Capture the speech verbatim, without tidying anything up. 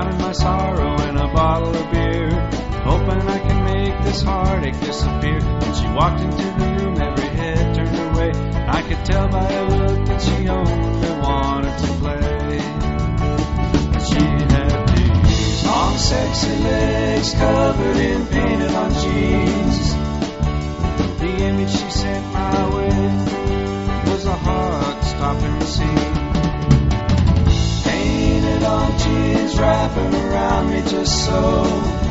drowning my sorrow in a bottle of beer, hoping I can make this heartache disappear. When she walked into the room, every head turned away. I could tell by her look that she only wanted to play. But she had these long, sexy legs covered in painted on jeans. The image she sent my way was a heart-stopping scene. Painted on jeans wrapping around me just so.